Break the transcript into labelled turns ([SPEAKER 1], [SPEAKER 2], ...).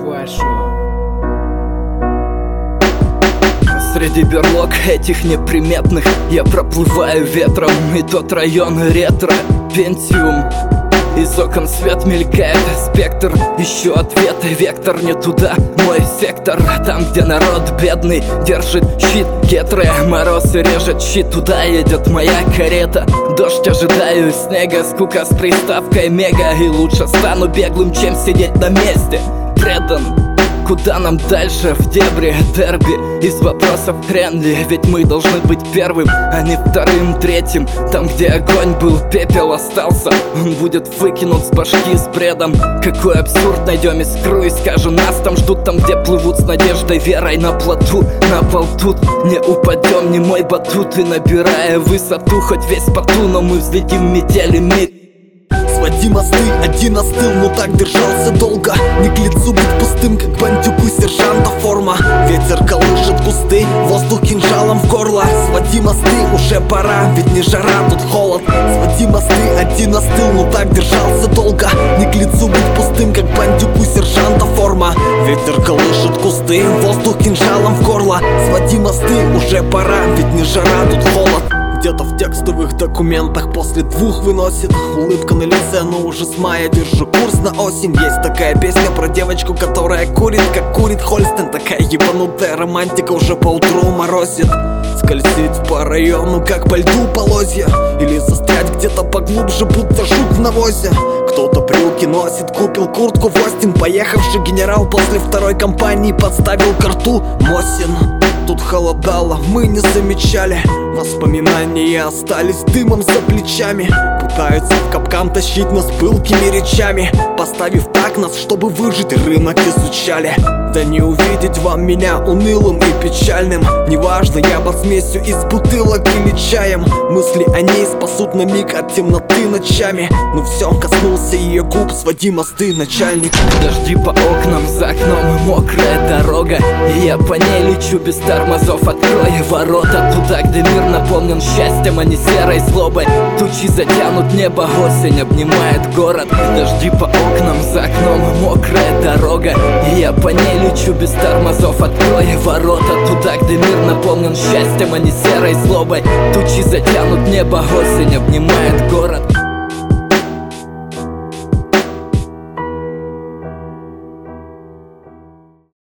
[SPEAKER 1] вашу.
[SPEAKER 2] Среди берлог этих неприметных я проплываю ветром, и тот район ретро, Пентиум. Из окон свет мелькает, спектр, ищу ответы, вектор не туда, мой сектор. Там, где народ бедный держит щит, гетры, мороз и режет щит, туда едет моя карета. Дождь ожидаю, снега, скука с приставкой мега. И лучше стану беглым, чем сидеть на месте. Предан. Куда нам дальше? В дебри дерби. Из вопросов хрен ли, ведь мы должны быть первым, а не вторым, третьим. Там, где огонь был, пепел остался. Он будет выкинут с башки с бредом. Какой абсурд, найдем искру и скажем: нас там ждут. Там, где плывут с надеждой, верой на плоту. На пол тут не упадем, не мой батут. И набирая высоту, хоть весь в поту, но мы взлетим в метели миг.
[SPEAKER 3] Своди мосты, один остыл, но так держался долго. Не к лицу быть пустым, как бандюку сержанта форма. Ветер колышет кусты, воздух кинжалом в горло. Своди мосты, уже пора, ведь не жара, тут холод. Своди мосты, один остыл, но так держался долго. Не к лицу быть пустым, как бандюку сержанта форма. Ветер колышет кусты, воздух кинжалом в горло. Своди мосты, уже пора, ведь не жара, тут холод. Где-то в текстовых документах после двух выносит улыбка на лице, но уже с мая держу курс на осень. Есть такая песня про девочку, которая курит, как курит Хольстен. Такая ебанутая романтика уже поутру морозит. Скользить по району, как по льду полозья. Или застрять где-то поглубже, будто жук в навозе. Кто-то брюки носит, купил куртку в Остин. Поехавший генерал после второй кампании подставил ко рту Мосин. Тут холодало, мы не замечали. Воспоминания остались дымом за плечами. Пытаются в капкан тащить нас пылкими речами. Поставив так нас, чтобы выжить, рынок изучали. Да не увидеть вам меня унылым и печальным. Неважно, я под смесью из бутылок или чаем. Мысли о ней спасут на миг от темноты ночами. Ну все, коснулся ее губ, своди мосты, начальник.
[SPEAKER 2] Дожди по окнам, за окном мокрая дорога. И я по ней лечу без тормозов. Открой ворота туда, где мир наполнен счастьем, а не серой злобой. Тучи затянут небо, осень обнимает город. Дожди по окнам, за окном мокрая дорога. И я по ней лечу без тормозов. Открой ворота туда, где мир наполнен счастьем, а не серой злобой. Тучи затянут небо, осень обнимает город.